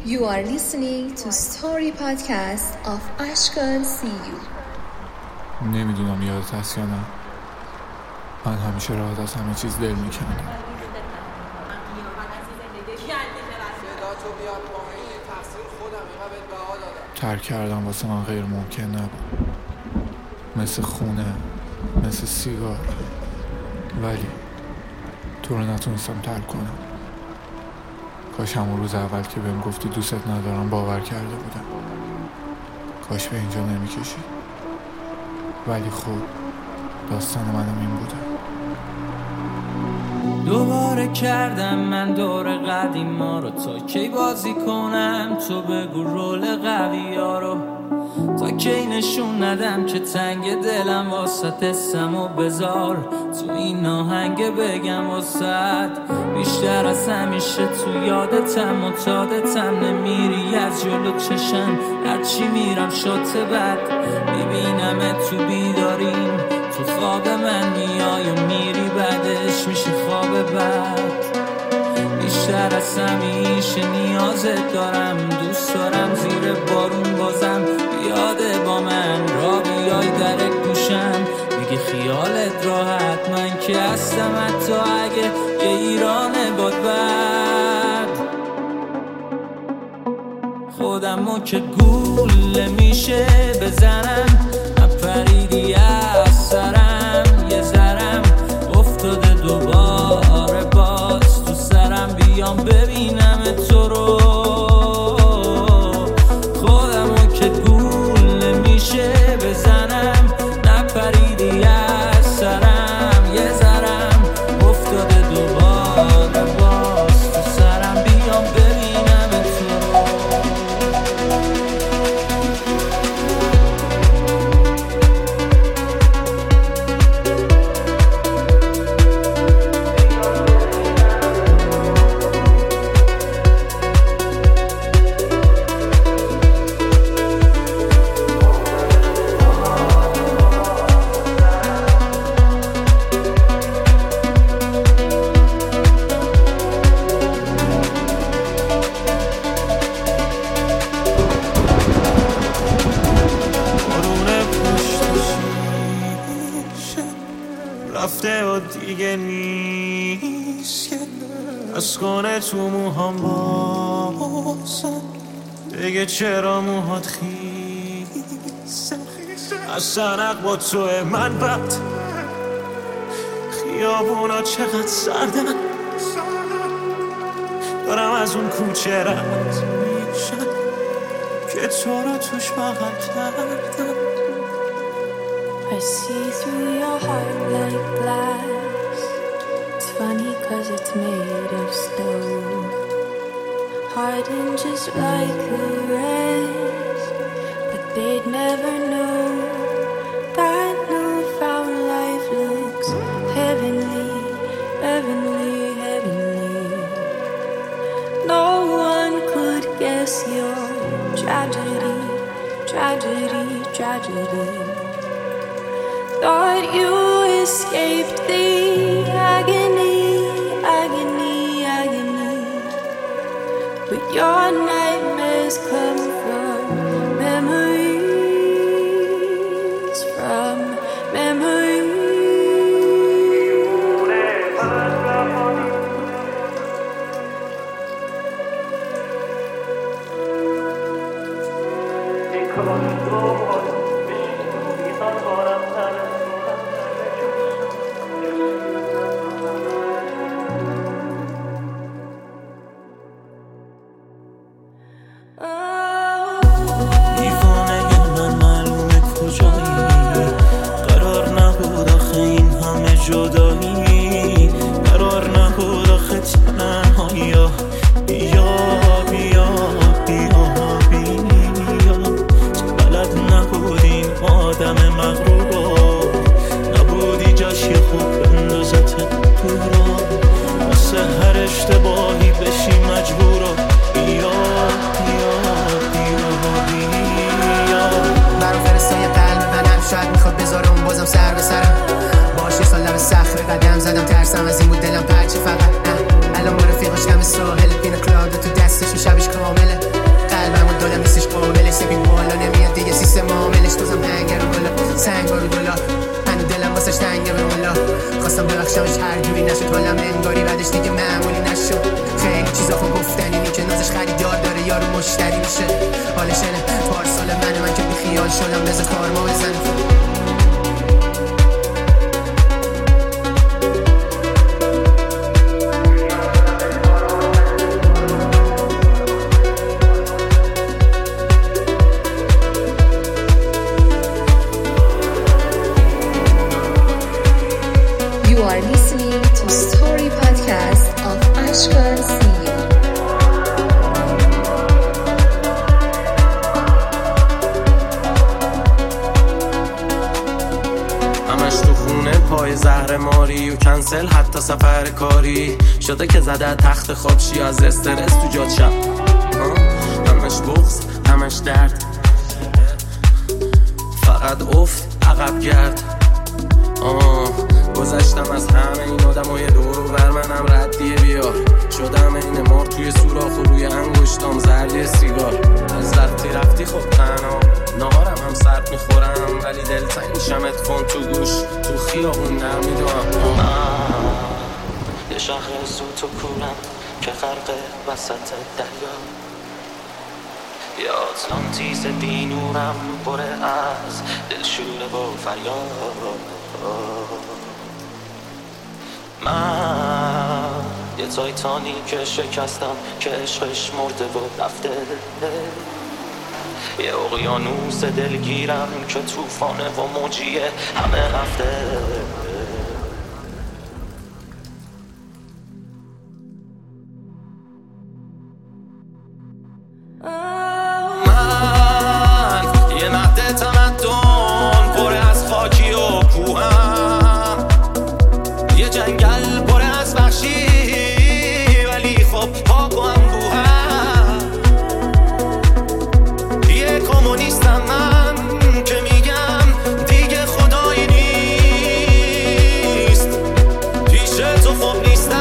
You are listening to Story Podcast of Ashkan CU. نمیدونم یادت هست یا نه، من همیشه راحت از همه چیز دل میکردم. ترک کردم واسه من غیر ممکن نبود، مثل خونه، مثل سیگار، ولی تو رو نتونستم ترک کنم. کاش همون روز اول که بهم گفتی دوست ندارم باور کرده بودم، کاش به اینجا نمیکشی. ولی خب داستان منم این بوده. دوباره کردم من دور قدیما رو، تا کی بازی کنم تو بگو رول قوی ها رو، تا کی نشون ندم که تنگ دلم واسط اسم و بذار تو این آهنگ بگم واسط بیشتر از همیشه تو یادتم معتادتم، نمیری از جلو چشم هرچی میرم شات بد، میبینم تو بیداریم تو خواب من میای و میری بعدش میشه خواب بد. بیشتر از همیشه نیازت دارم، دوست دارم زیر بارون بازم بیاده با من را بیای در گوشم، میگه خیالت راحت من که هستم حتی اگه یه ایرانه باد بد. خودمو که گوله میشه بزنم، نپریدی از سرم یه ذرم افتاده دوباره باز تو سرم، بیام ببینم تو رو. خودمو که گوله میشه بزنم، نپریدی از سرم یه ذرم افتاده دوباره باز تو سرم، بیام ببینم تو رو. رفته و دیگه نیست، از کنه تو موهام بازم دیگه چرا موهات خیسه، از سنق با توه من بد، خیابونا چقدر سردن، دارم از اون کوچه رد میشن که تو رو توش بغل کردم. I see through your heart like glass. It's funny 'cause it's made of stone, hardened just like the rest, but they'd never know that newfound life looks heavenly, heavenly, heavenly. No one could guess your tragedy, tragedy, tragedy. Thought you escaped the agony, agony, agony, but your nightmares come from memories, from memories. جدایی قرار نبود آخه تنهایی، بیا بیا بیا بیا، بلد نبودیم آدم مغرور، نبودی جاش یه خوب بندازت دورا، واسه هر اشتباهی بشی مجبورا، بیا بیا بیا بیا. برام فرستای قلب منم شاید میخواد بذاره اون بازم سر به سرم، باشه سال لب صخره قدم زدم ترسم از این بود دلم پرچه فقط نه، الان با رفیقش دم ساحل پینا کلاده تو دستش شبش کامله، واسه هر جوری نشد حالم انگاری بعدش دیگه معمولی نشد. خیلی چیزا خب گفتنی که نازش خریدار داره یارو مشتری میشه. حالشنه پارسال من که بی خیال شدم بذار کارما بزنم. You are listening to Story Podcast of Ashkan CEO. همش تو خونه پای زهر ماری و کنسل حتی سفر کاری شده که زده تخت خوابشی از استرس تو جاد شب. همش بغض همش درد فقط افت عقب گرد. گذشتم از همه این آدم و یه دور و بر منم ردیه بیار. شدم این مار توی سوراخ و روی انگشتام زردی سیگار. از وقتی رفتی خب تنها نهارم هم سرد میخورم ولی دلتنگ میشم اتفون تو گوش تو خیابون نمیدونم. یه شهر زود و کورم که غرق وسط دریا. یه آتلانتیس بینورم بره از دلشوره و فریاد. من یه تایتانی که شکستم که عشقش مرده و رفته. یه اقیانوس دلگیرم که توفانه و موجیه همه رفته. من یه مهد تمدن پر از خاکی و کوهم. یه جنگل پر از وحشی ولی خب پاک و انبوهم. یه کمونیستم من که میگم دیگه خدایی نیست. پیش تو خوب نیستم